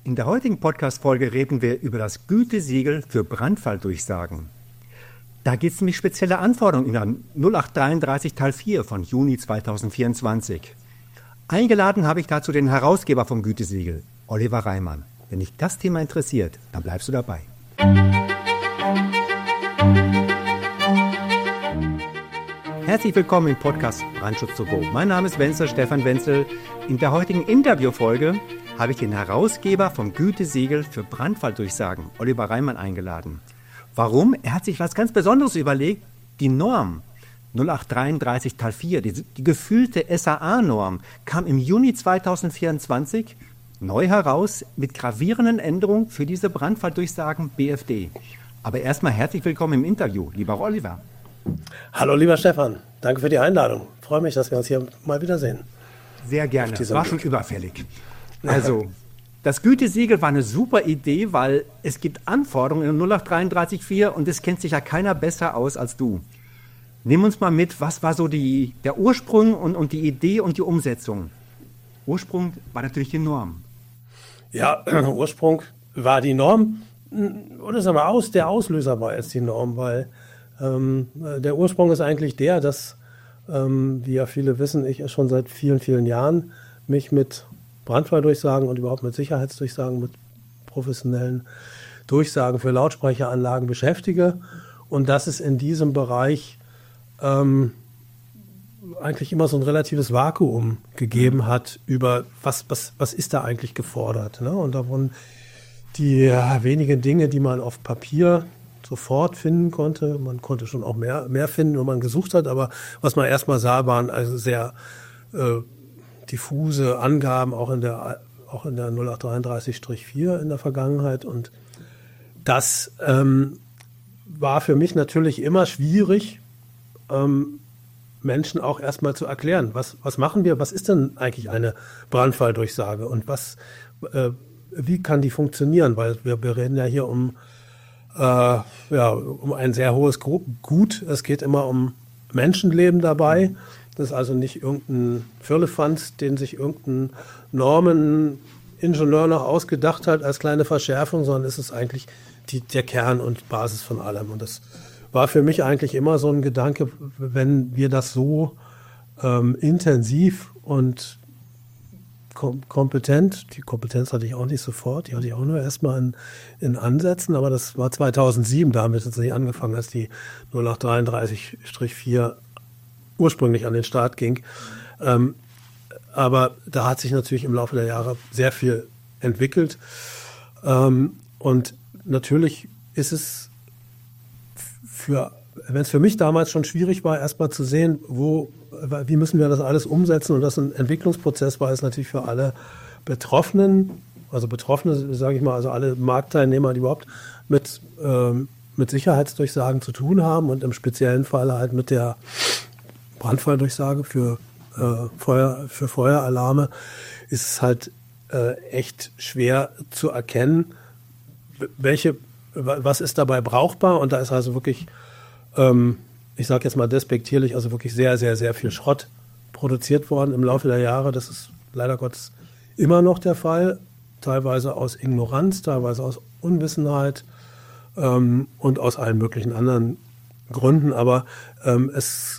In der heutigen Podcast-Folge reden wir über das Gütesiegel für Brandfalldurchsagen. Da gibt es nämlich spezielle Anforderungen in der 0833 Teil 4 von Juni 2024. Eingeladen habe ich dazu den Herausgeber vom Gütesiegel, Oliver Reimann. Wenn dich das Thema interessiert, dann bleibst du dabei. Herzlich willkommen im Podcast Brandschutz to go. Mein Name ist Wenzel, Stefan Wenzel. In der heutigen Interviewfolge habe ich den Herausgeber vom Gütesiegel für Brandfalldurchsagen, Oliver Reimann, eingeladen. Warum? Er hat sich was ganz Besonderes überlegt. Die Norm 0833 Teil 4, die gefühlte SAA-Norm, kam im Juni 2024 neu heraus mit gravierenden Änderungen für diese Brandfalldurchsagen BFD. Aber erstmal herzlich willkommen im Interview, lieber Oliver. Hallo lieber Stefan, danke für die Einladung. Ich freue mich, dass wir uns hier mal wiedersehen. Sehr gerne, das war schon überfällig. Also, das Gütesiegel war eine super Idee, weil es gibt Anforderungen in 0833.4 und es kennt sich ja keiner besser aus als du. Nimm uns mal mit, was war so der Ursprung und die Idee und die Umsetzung? Ursprung war natürlich die Norm. Ja, Ursprung war die Norm, oder sagen wir der Auslöser war jetzt die Norm, weil der Ursprung ist eigentlich der, dass, wie ja viele wissen, ich schon seit vielen, vielen Jahren mich mit Brandfalldurchsagen und überhaupt mit Sicherheitsdurchsagen, mit professionellen Durchsagen für Lautsprecheranlagen beschäftige und dass es in diesem Bereich eigentlich immer so ein relatives Vakuum gegeben hat über was ist da eigentlich gefordert. Ne? Und da wurden die wenigen Dinge, die man auf Papier sofort finden konnte, man konnte schon auch mehr finden, wenn man gesucht hat, aber was man erstmal sah, waren also sehr diffuse Angaben, auch in der 0833-4 in der Vergangenheit. Und das war für mich natürlich immer schwierig, Menschen auch erstmal zu erklären, was machen wir, was ist denn eigentlich eine Brandfalldurchsage und wie kann die funktionieren, weil wir reden ja hier um ein sehr hohes Gut. Es geht immer um Menschenleben dabei. Das ist also nicht irgendein Firlefanz, den sich irgendein Normeningenieur noch ausgedacht hat als kleine Verschärfung, sondern es ist eigentlich der Kern und Basis von allem. Und das war für mich eigentlich immer so ein Gedanke, wenn wir das so intensiv und kompetent, die Kompetenz hatte ich auch nicht sofort, die hatte ich auch nur erstmal in Ansätzen, aber das war 2007, da haben wir jetzt nicht angefangen, als die 0833-4 ursprünglich an den Start ging. Aber da hat sich natürlich im Laufe der Jahre sehr viel entwickelt. Und natürlich ist es wenn es für mich damals schon schwierig war, erstmal zu sehen, wie müssen wir das alles umsetzen und das ein Entwicklungsprozess war, ist natürlich für alle Betroffenen, sage ich mal, also alle Marktteilnehmer, die überhaupt mit Sicherheitsdurchsagen zu tun haben und im speziellen Fall halt mit der Brandfalldurchsage für Feueralarme, ist es halt echt schwer zu erkennen, was ist dabei brauchbar, und da ist also wirklich ich sage jetzt mal despektierlich, also wirklich sehr, sehr, sehr viel Schrott produziert worden im Laufe der Jahre. Das ist leider Gottes immer noch der Fall, teilweise aus Ignoranz, teilweise aus Unwissenheit und aus allen möglichen anderen Gründen. Aber das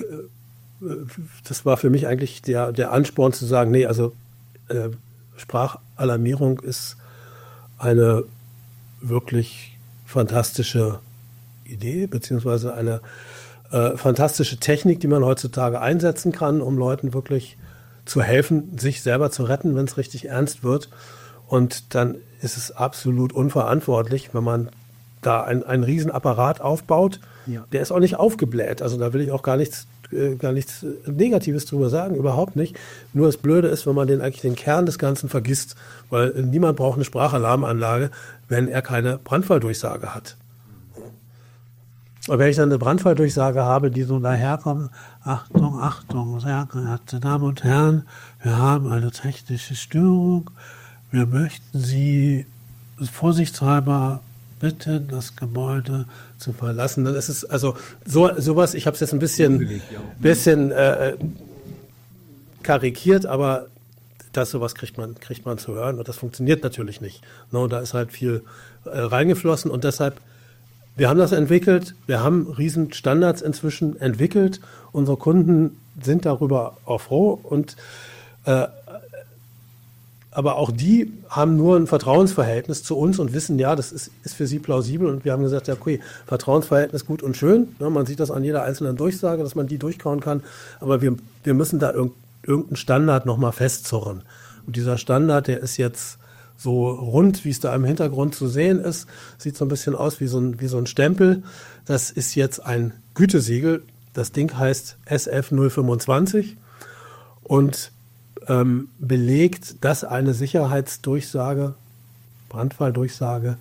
war für mich eigentlich der Ansporn zu sagen, nee, also Sprachalarmierung ist eine wirklich fantastische Idee, beziehungsweise eine fantastische Technik, die man heutzutage einsetzen kann, um Leuten wirklich zu helfen, sich selber zu retten, wenn es richtig ernst wird. Und dann ist es absolut unverantwortlich, wenn man da einen riesen Apparat aufbaut. Ja. Der ist auch nicht aufgebläht. Also da will ich auch gar nichts Negatives drüber sagen, überhaupt nicht. Nur das Blöde ist, wenn man den Kern des Ganzen vergisst, weil niemand braucht eine Sprachalarmanlage, wenn er keine Brandfalldurchsage hat. Und wenn ich dann eine Brandfalldurchsage habe, die so daherkommt, Achtung, Achtung, sehr geehrte Damen und Herren, wir haben eine technische Störung, wir möchten Sie vorsichtshalber bitten, das Gebäude zu verlassen. Das ist also sowas, ich habe es jetzt ein bisschen karikiert, aber sowas kriegt man zu hören und das funktioniert natürlich nicht. No, da ist halt viel reingeflossen und deshalb, wir haben das entwickelt, wir haben riesen Standards inzwischen entwickelt, unsere Kunden sind darüber auch froh und aber auch die haben nur ein Vertrauensverhältnis zu uns und wissen, ja, das ist für sie plausibel. Und wir haben gesagt, ja, okay, Vertrauensverhältnis gut und schön. Ne, man sieht das an jeder einzelnen Durchsage, dass man die durchkauen kann. Aber wir müssen da irgendeinen Standard nochmal festzurren. Und dieser Standard, der ist jetzt so rund, wie es da im Hintergrund zu sehen ist. Sieht so ein bisschen aus wie so ein Stempel. Das ist jetzt ein Gütesiegel. Das Ding heißt SF 025 und belegt, dass eine Sicherheitsdurchsage, Brandfalldurchsage,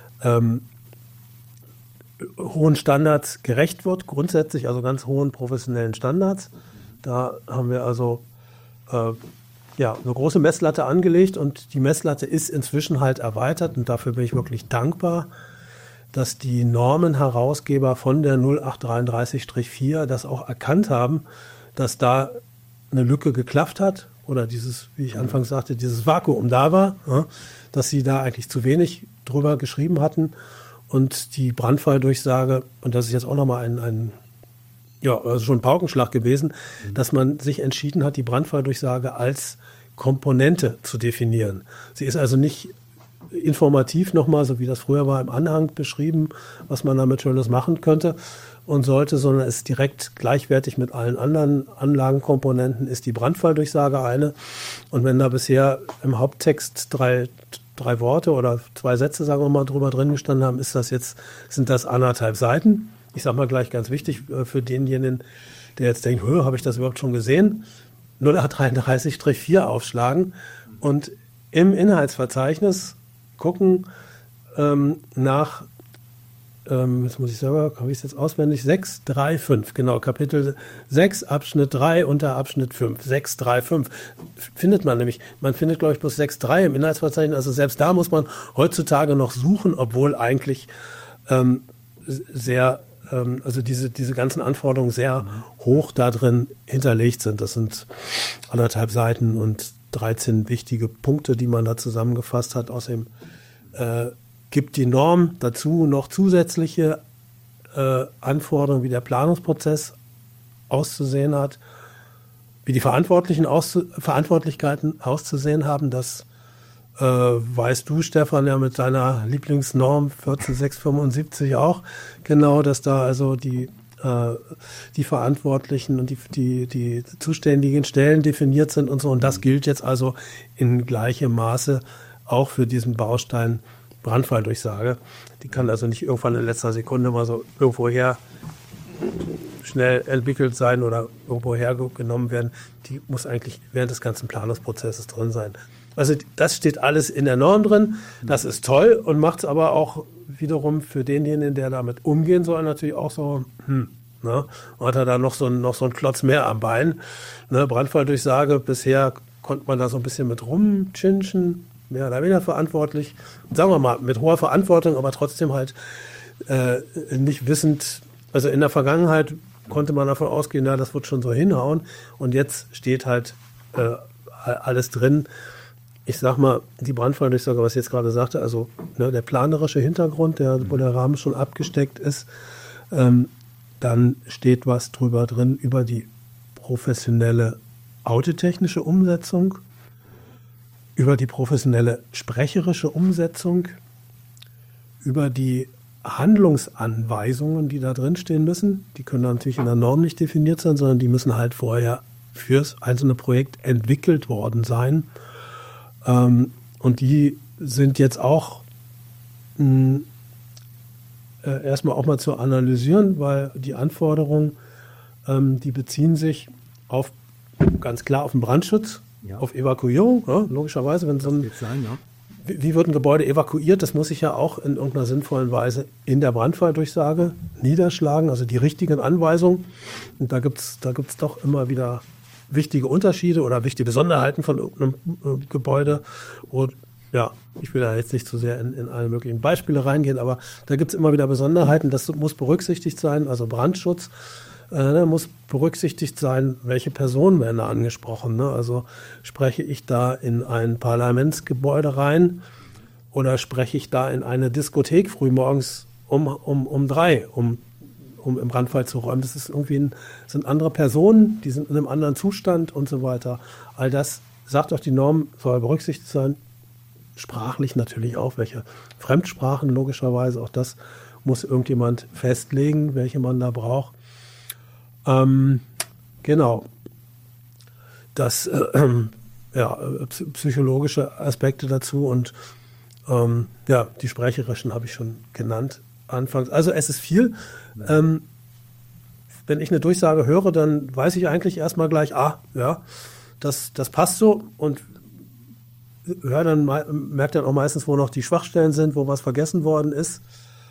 hohen Standards gerecht wird, grundsätzlich, also ganz hohen professionellen Standards. Da haben wir also eine große Messlatte angelegt und die Messlatte ist inzwischen halt erweitert und dafür bin ich wirklich dankbar, dass die Normenherausgeber von der 0833-4 das auch erkannt haben, dass da eine Lücke geklafft hat oder dieses, wie ich anfangs sagte, dieses Vakuum da war, ja, dass sie da eigentlich zu wenig drüber geschrieben hatten und die Brandfalldurchsage, und das ist jetzt auch nochmal also schon ein Paukenschlag gewesen, dass man sich entschieden hat, die Brandfalldurchsage als Komponente zu definieren. Sie ist also nicht informativ nochmal, so wie das früher war, im Anhang beschrieben, was man damit Schönes machen könnte und sollte, sondern ist direkt gleichwertig mit allen anderen Anlagenkomponenten, ist die Brandfalldurchsage eine. Und wenn da bisher im Haupttext drei Worte oder 2 Sätze, sagen wir mal, drüber drin gestanden haben, sind das 1,5 Seiten. Ich sage mal gleich ganz wichtig für denjenigen, der jetzt denkt, habe ich das überhaupt schon gesehen? 033-4 aufschlagen und im Inhaltsverzeichnis gucken nach, jetzt muss ich selber, habe ich es jetzt auswendig, 635, genau, Kapitel 6, Abschnitt 3 unter Abschnitt 5, 635, findet man nämlich, man findet, glaube ich, bloß 6.3 im Inhaltsverzeichnis, also selbst da muss man heutzutage noch suchen, obwohl eigentlich also diese ganzen Anforderungen sehr hoch da drin hinterlegt sind. Das sind 1,5 Seiten und 13 wichtige Punkte, die man da zusammengefasst hat. Außerdem gibt die Norm dazu noch zusätzliche Anforderungen, wie der Planungsprozess auszusehen hat, wie die Verantwortlichkeiten auszusehen haben. Das weißt du, Stefan, ja mit deiner Lieblingsnorm 14675 auch genau, dass da also die Verantwortlichen und die zuständigen Stellen definiert sind und so. Und das gilt jetzt also in gleichem Maße auch für diesen Baustein Brandfalldurchsage. Die kann also nicht irgendwann in letzter Sekunde mal so irgendwoher schnell entwickelt sein oder irgendwoher genommen werden. Die muss eigentlich während des ganzen Planungsprozesses drin sein. Also das steht alles in der Norm drin. Das ist toll und macht es aber auch wiederum für denjenigen, der damit umgehen soll, natürlich auch so, ne? Hat er da noch so ein Klotz mehr am Bein. Ne? Brandfalldurchsage, bisher konnte man da so ein bisschen mit rumchinschen, mehr oder weniger verantwortlich. Sagen wir mal, mit hoher Verantwortung, aber trotzdem halt nicht wissend. Also in der Vergangenheit konnte man davon ausgehen, ja, das wird schon so hinhauen. Und jetzt steht halt alles drin. Ich sag mal, die Brandfalldurchsage, was ich jetzt gerade sagte, also ne, der planerische Hintergrund, wo der Rahmen schon abgesteckt ist, dann steht was drüber drin über die professionelle autotechnische Umsetzung, über die professionelle sprecherische Umsetzung, über die Handlungsanweisungen, die da drin stehen müssen. Die können natürlich in der Norm nicht definiert sein, sondern die müssen halt vorher fürs einzelne Projekt entwickelt worden sein. Und die sind jetzt auch erstmal auch mal zu analysieren, weil die Anforderungen, die beziehen sich ganz klar auf den Brandschutz, ja, auf Evakuierung, ja, logischerweise, wenn wie wird ein Gebäude evakuiert, das muss sich ja auch in irgendeiner sinnvollen Weise in der Brandfalldurchsage niederschlagen, also die richtigen Anweisungen. Und da gibt's doch immer wieder wichtige Unterschiede oder wichtige Besonderheiten von irgendeinem Gebäude. Und ja, ich will da jetzt nicht zu sehr in alle möglichen Beispiele reingehen, aber da gibt es immer wieder Besonderheiten. Das muss berücksichtigt sein, also Brandschutz. Da muss berücksichtigt sein, welche Personen werden da angesprochen. Ne? Also spreche ich da in ein Parlamentsgebäude rein oder spreche ich da in eine Diskothek frühmorgens um 3, um im Brandfall zu räumen. Das ist sind andere Personen, die sind in einem anderen Zustand und so weiter. All das sagt auch die Norm, soll berücksichtigt sein. Sprachlich natürlich auch, welche Fremdsprachen logischerweise, auch das muss irgendjemand festlegen, welche man da braucht. Genau. Das, psychologische Aspekte dazu und die sprecherischen habe ich schon genannt anfangs. Also es ist viel. Wenn ich eine Durchsage höre, dann weiß ich eigentlich erstmal gleich, das passt so und merkt dann auch meistens, wo noch die Schwachstellen sind, wo was vergessen worden ist.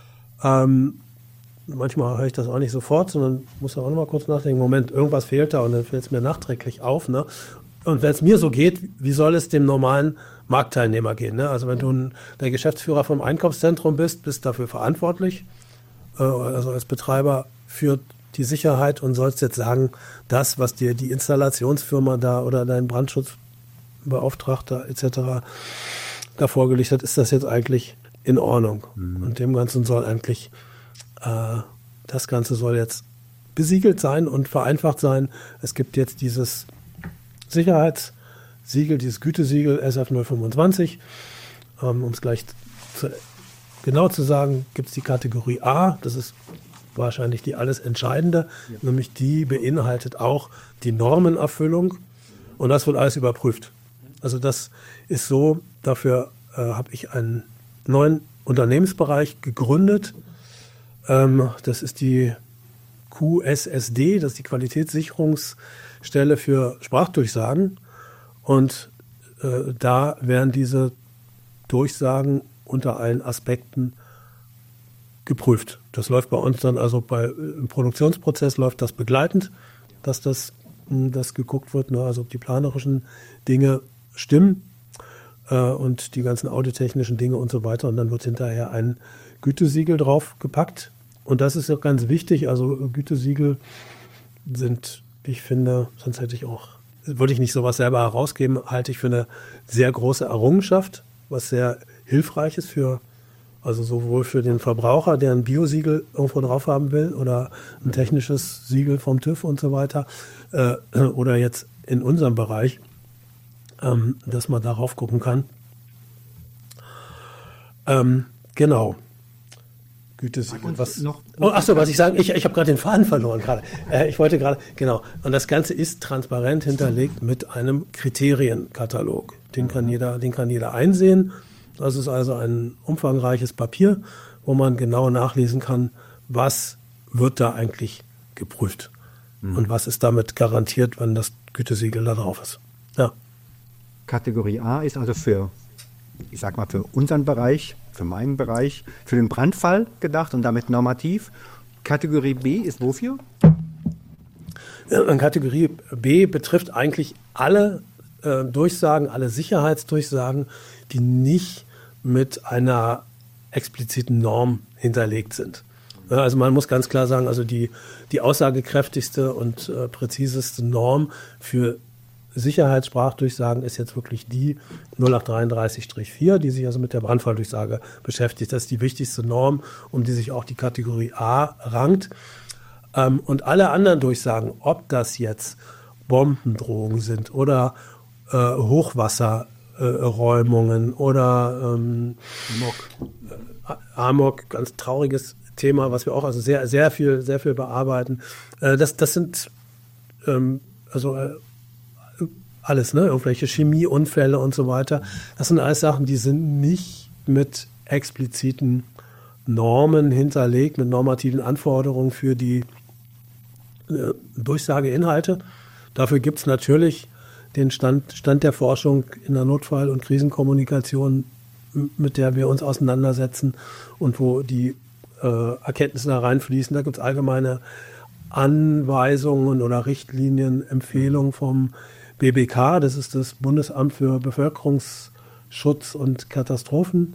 Manchmal höre ich das auch nicht sofort, sondern muss auch noch mal kurz nachdenken, Moment, irgendwas fehlt da und dann fällt es mir nachträglich auf. Ne? Und wenn es mir so geht, wie soll es dem normalen Marktteilnehmer gehen? Ne? Also wenn du der Geschäftsführer vom Einkaufszentrum bist dafür verantwortlich, also als Betreiber für die Sicherheit und sollst jetzt sagen, das, was dir die Installationsfirma da oder dein Brandschutzbeauftragter etc. da vorgelegt hat, ist das jetzt eigentlich in Ordnung. Und dem Ganzen soll eigentlich, das Ganze soll jetzt besiegelt sein und vereinfacht sein. Es gibt jetzt dieses Sicherheitssiegel, dieses Gütesiegel SF 025. Um es gleich genau zu sagen, gibt es die Kategorie A, das ist wahrscheinlich die alles Entscheidende, nämlich die beinhaltet auch die Normenerfüllung und das wird alles überprüft. Also das ist so, dafür habe ich einen neuen Unternehmensbereich gegründet. Das ist die QSSD, das ist die Qualitätssicherungsstelle für Sprachdurchsagen. Und da werden diese Durchsagen unter allen Aspekten geprüft. Das läuft bei uns dann, also im Produktionsprozess läuft das begleitend, dass das geguckt wird, ne? Also ob die planerischen Dinge stimmen und die ganzen audiotechnischen Dinge und so weiter. Und dann wird hinterher ein Gütesiegel drauf gepackt. Und das ist auch ganz wichtig. Also Gütesiegel sind, wie ich finde, sonst würde ich nicht sowas selber herausgeben, halte ich für eine sehr große Errungenschaft, was sehr hilfreich ist also sowohl für den Verbraucher, der ein Biosiegel irgendwo drauf haben will oder ein technisches Siegel vom TÜV und so weiter, oder jetzt in unserem Bereich, dass man darauf gucken kann. Genau. Gütesiegel. Was ich sagen, ich habe gerade den Faden verloren gerade. Ich wollte gerade, genau. Und das Ganze ist transparent hinterlegt mit einem Kriterienkatalog. Den kann jeder einsehen. Das ist also ein umfangreiches Papier, wo man genau nachlesen kann, was wird da eigentlich geprüft und was ist damit garantiert, wenn das Gütesiegel da drauf ist. Ja. Kategorie A ist also für unseren Bereich, für meinen Bereich, für den Brandfall gedacht und damit normativ. Kategorie B ist wofür? Ja, Kategorie B betrifft eigentlich alle Durchsagen, alle Sicherheitsdurchsagen, die nicht mit einer expliziten Norm hinterlegt sind. Ja, also man muss ganz klar sagen, also die aussagekräftigste und präziseste Norm für Sicherheitssprachdurchsagen ist jetzt wirklich die 0833-4, die sich also mit der Brandfalldurchsage beschäftigt. Das ist die wichtigste Norm, um die sich auch die Kategorie A rankt. Und alle anderen Durchsagen, ob das jetzt Bombendrohungen sind oder Hochwasserräumungen oder Amok, ganz trauriges Thema, was wir auch also sehr, sehr viel bearbeiten. Das sind alles, ne? Irgendwelche Chemieunfälle und so weiter. Das sind alles Sachen, die sind nicht mit expliziten Normen hinterlegt, mit normativen Anforderungen für die Durchsageinhalte. Dafür gibt es natürlich den Stand der Forschung in der Notfall- und Krisenkommunikation, mit der wir uns auseinandersetzen und wo die Erkenntnisse da reinfließen. Da gibt es allgemeine Anweisungen oder Richtlinien, Empfehlungen vom BBK, das ist das Bundesamt für Bevölkerungsschutz und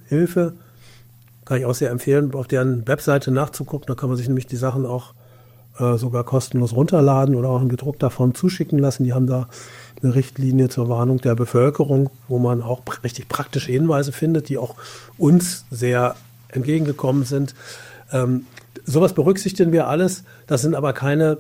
Katastrophenhilfe. Kann ich auch sehr empfehlen, auf deren Webseite nachzugucken. Da kann man sich nämlich die Sachen auch sogar kostenlos runterladen oder auch in gedruckter Form zuschicken lassen. Die haben da eine Richtlinie zur Warnung der Bevölkerung, wo man auch richtig praktische Hinweise findet, die auch uns sehr entgegengekommen sind. Sowas berücksichtigen wir alles. Das sind aber keine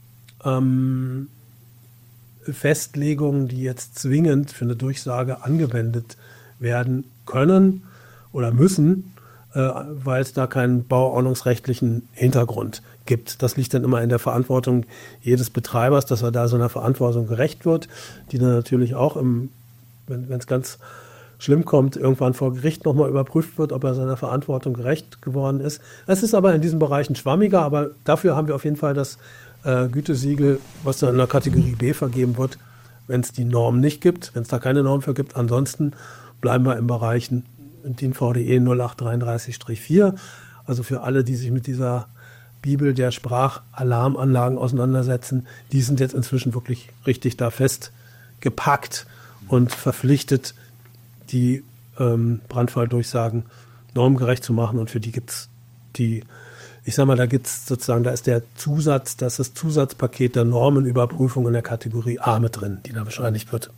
Festlegungen, die jetzt zwingend für eine Durchsage angewendet werden können oder müssen, weil es da keinen bauordnungsrechtlichen Hintergrund gibt. Das liegt dann immer in der Verantwortung jedes Betreibers, dass er da so einer Verantwortung gerecht wird, die dann natürlich auch, wenn es ganz schlimm kommt, irgendwann vor Gericht nochmal überprüft wird, ob er seiner Verantwortung gerecht geworden ist. Es ist aber in diesen Bereichen schwammiger, aber dafür haben wir auf jeden Fall das Gütesiegel, was dann in der Kategorie B vergeben wird, wenn es die Norm nicht gibt, wenn es da keine Norm für gibt. Ansonsten bleiben wir in Bereichen DIN VDE 0833-4. Also für alle, die sich mit dieser Bibel der Sprachalarmanlagen auseinandersetzen, die sind jetzt inzwischen wirklich richtig da festgepackt und verpflichtet, die Brandfalldurchsagen normgerecht zu machen. Und für die gibt es da ist der Zusatz, das ist das Zusatzpaket der Normenüberprüfung in der Kategorie A mit drin, die da bescheinigt wird.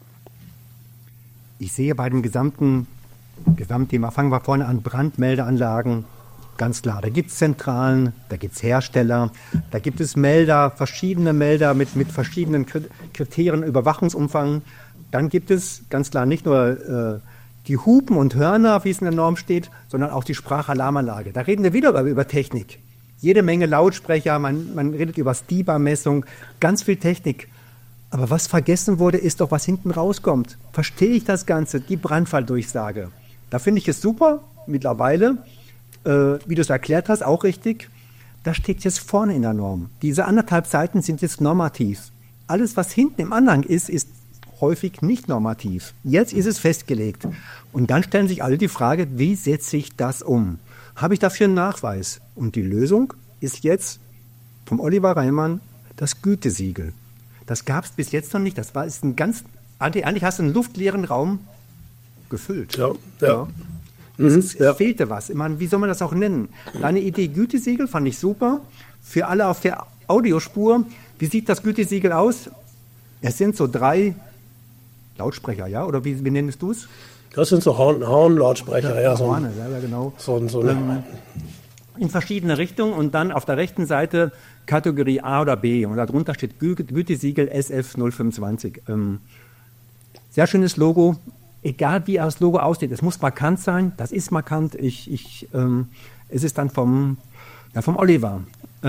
Ich sehe bei dem Gesamtthema, fangen wir vorne an, Brandmeldeanlagen, ganz klar, da gibt es Zentralen, da gibt es Hersteller, da gibt es Melder, verschiedene Melder mit verschiedenen Kriterien, Überwachungsumfang. Dann gibt es ganz klar nicht nur die Hupen und Hörner, wie es in der Norm steht, sondern auch die Sprachalarmanlage. Da reden wir wieder über Technik. Jede Menge Lautsprecher, man redet über Stiba-Messung, ganz viel Technik. Aber was vergessen wurde, ist doch, was hinten rauskommt. Verstehe ich das Ganze, die Brandfalldurchsage. Da finde ich es super, mittlerweile, wie du es erklärt hast, auch richtig. Das steht jetzt vorne in der Norm. Diese 1,5 Seiten sind jetzt normativ. Alles, was hinten im Anhang ist häufig nicht normativ. Jetzt ist es festgelegt. Und dann stellen sich alle die Frage, wie setze ich das um? Habe ich dafür einen Nachweis? Und die Lösung ist jetzt vom Oliver Reimann das Gütesiegel. Das gab es bis jetzt noch nicht. Eigentlich hast du einen luftleeren Raum gefüllt. Ja. Es fehlte was. Ich meine, wie soll man das auch nennen? Deine Idee Gütesiegel fand ich super. Für alle auf der Audiospur, wie sieht das Gütesiegel aus? Es sind so 3 Lautsprecher, ja? Oder wie nennst du es? Das sind so Horn-Lautsprecher, ja. Genau. So in verschiedene Richtungen und dann auf der rechten Seite Kategorie A oder B. Und darunter steht Gütesiegel SF 025. Sehr schönes Logo. Egal wie das Logo aussieht, es muss markant sein. Das ist markant. Es ist dann vom Oliver.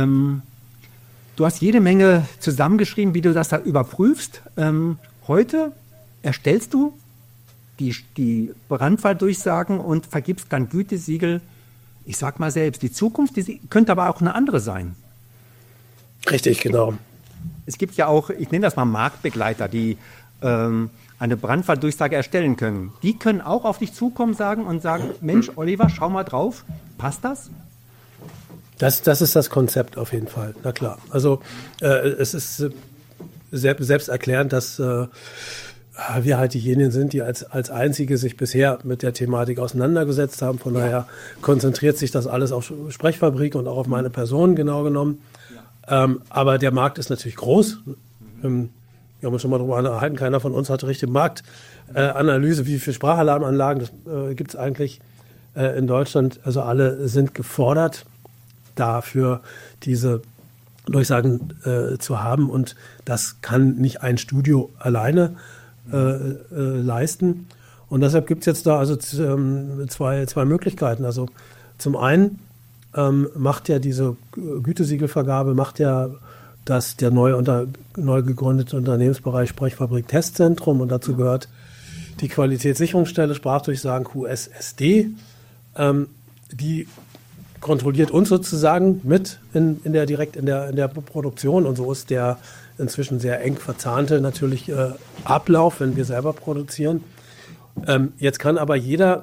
Du hast jede Menge zusammengeschrieben, wie du das da überprüfst. Heute erstellst du die Brandfalldurchsagen und vergibst dann Gütesiegel. Ich sag mal selbst, die Zukunft könnte aber auch eine andere sein. Richtig, genau. Es gibt ja auch, ich nenne das mal Marktbegleiter, die eine Brandfalldurchsage erstellen können. Die können auch auf dich zukommen und sagen, Mensch, Oliver, schau mal drauf, passt das? Das ist das Konzept auf jeden Fall, na klar. Also es ist selbst erklärend, dass wir halt diejenigen sind, die als einzige sich bisher mit der Thematik auseinandergesetzt haben. Von daher konzentriert sich das alles auf Sprechfabrik und auch auf meine Person genau genommen. Ja. Aber der Markt ist natürlich groß. Wir haben uns schon mal darüber unterhalten, keiner von uns hat richtige Marktanalyse, wie viele Sprachalarmanlagen gibt es eigentlich in Deutschland. Also alle sind gefordert, dafür diese Durchsagen zu haben. Und das kann nicht ein Studio alleine leisten. Und deshalb gibt es jetzt da also zwei Möglichkeiten. Also zum einen macht ja diese Gütesiegelvergabe, der neu gegründete Unternehmensbereich Sprechfabrik Testzentrum, und dazu gehört die Qualitätssicherungsstelle Sprachdurchsagen QSSD. Die kontrolliert uns sozusagen mit in der Produktion, und so ist der inzwischen sehr eng verzahnte natürlich Ablauf, wenn wir selber produzieren. Jetzt kann aber jeder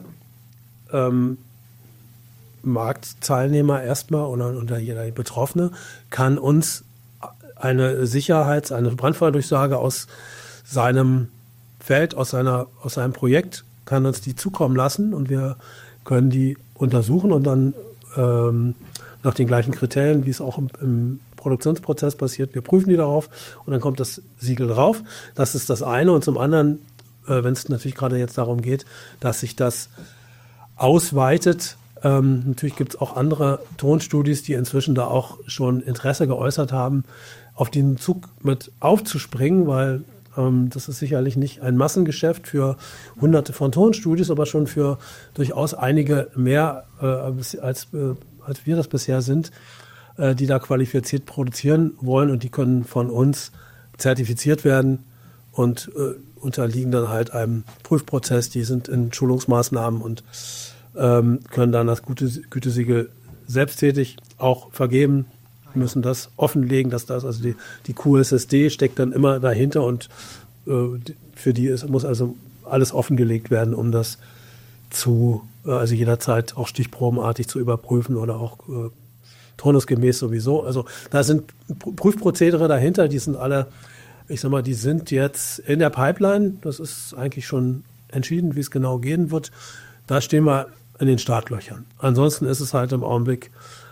Marktteilnehmer erstmal oder jeder Betroffene kann uns eine Brandfalldurchsage aus seinem Feld, aus seinem Projekt, kann uns die zukommen lassen, und wir können die untersuchen und dann nach den gleichen Kriterien, wie es auch im Produktionsprozess passiert. Wir prüfen die darauf und dann kommt das Siegel drauf. Das ist das eine. Und zum anderen, wenn es natürlich gerade jetzt darum geht, dass sich das ausweitet. Natürlich gibt es auch andere Tonstudios, die inzwischen da auch schon Interesse geäußert haben, auf den Zug mit aufzuspringen, weil das ist sicherlich nicht ein Massengeschäft für hunderte von Tonstudios, aber schon für durchaus einige mehr, als wir das bisher sind, die da qualifiziert produzieren wollen und die können von uns zertifiziert werden und unterliegen dann halt einem Prüfprozess. Die sind in Schulungsmaßnahmen und können dann das Gütesiegel selbsttätig auch vergeben, müssen das offenlegen, dass das, also die QSSD steckt dann immer dahinter und für die muss also alles offengelegt werden, um das also jederzeit auch stichprobenartig zu überprüfen oder auch turnusgemäß sowieso. Also da sind Prüfprozedere dahinter, die sind alle, ich sag mal, die sind jetzt in der Pipeline. Das ist eigentlich schon entschieden, wie es genau gehen wird. Da stehen wir in den Startlöchern. Ansonsten ist es halt im Augenblick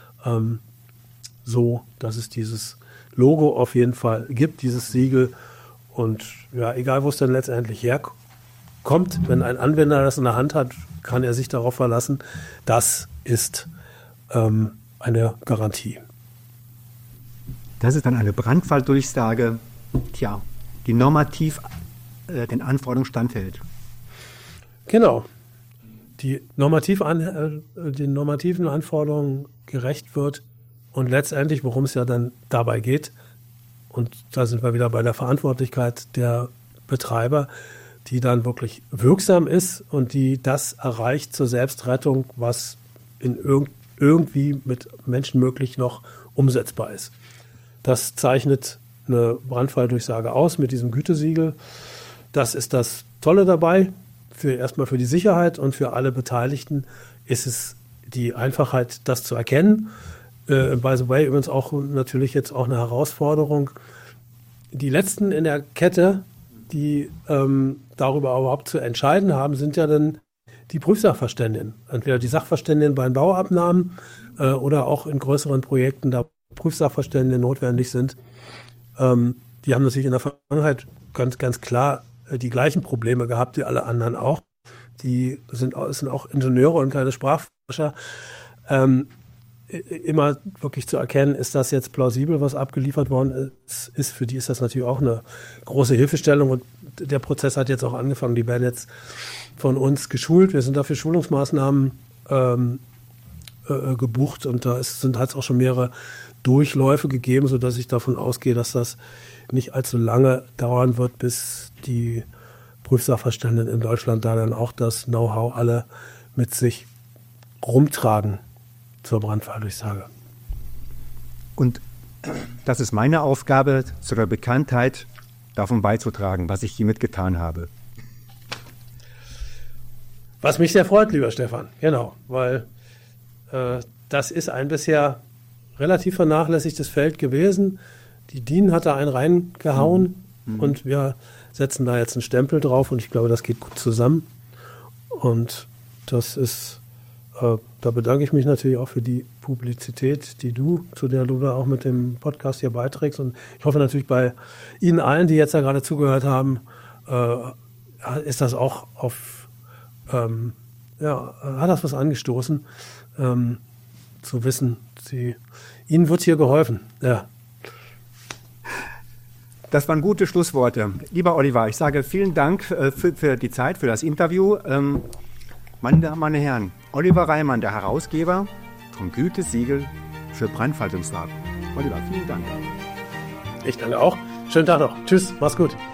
so, dass es dieses Logo auf jeden Fall gibt, dieses Siegel. Und ja, egal wo es dann letztendlich herkommt, wenn ein Anwender das in der Hand hat, kann er sich darauf verlassen, das ist eine Garantie. Das ist dann eine Brandfalldurchsage, die normativ den Anforderungen standhält. Genau. Die den normativen Anforderungen gerecht wird und letztendlich, worum es ja dann dabei geht, und da sind wir wieder bei der Verantwortlichkeit der Betreiber, die dann wirklich wirksam ist und die das erreicht zur Selbstrettung, was in irgendwie mit Menschen möglich noch umsetzbar ist. Das zeichnet eine Brandfalldurchsage aus mit diesem Gütesiegel. Das ist das Tolle dabei. Erstmal für die Sicherheit und für alle Beteiligten ist es die Einfachheit, das zu erkennen. By the way, übrigens auch natürlich jetzt auch eine Herausforderung. Die Letzten in der Kette, die darüber überhaupt zu entscheiden haben, sind ja dann die Prüfsachverständigen. Entweder die Sachverständigen bei den Bauabnahmen oder auch in größeren Projekten, da Prüfsachverständige notwendig sind. Die haben natürlich in der Vergangenheit ganz klar die gleichen Probleme gehabt wie alle anderen auch. Die sind auch Ingenieure und keine Sprachforscher. Immer wirklich zu erkennen, ist das jetzt plausibel, was abgeliefert worden ist. Für die ist das natürlich auch eine große Hilfestellung und der Prozess hat jetzt auch angefangen. Die werden jetzt von uns geschult. Wir sind dafür Schulungsmaßnahmen gebucht und da hat es auch schon mehrere Durchläufe gegeben, sodass ich davon ausgehe, dass das nicht allzu lange dauern wird, bis die Prüfsachverständigen in Deutschland da dann auch das Know-how alle mit sich rumtragen zur Brandfalldurchsage. Und das ist meine Aufgabe, zu der Bekanntheit davon beizutragen, was ich hiermit getan habe. Was mich sehr freut, lieber Stefan, genau, weil das ist ein bisher relativ vernachlässigtes Feld gewesen. Die DIN hat da einen reingehauen und wir setzen da jetzt einen Stempel drauf und ich glaube, das geht gut zusammen. Und das ist, da bedanke ich mich natürlich auch für die Publizität, zu der du da auch mit dem Podcast hier beiträgst. Und ich hoffe natürlich bei Ihnen allen, die jetzt da gerade zugehört haben, ist das auch hat das was angestoßen, zu wissen, Ihnen wird hier geholfen. Ja. Das waren gute Schlussworte. Lieber Oliver, ich sage vielen Dank für die Zeit, für das Interview. Meine Damen und Herren, Oliver Reimann, der Herausgeber vom Gütesiegel für Brandfalldurchsagen. Oliver, vielen Dank. Ich danke auch. Schönen Tag noch. Tschüss, mach's gut.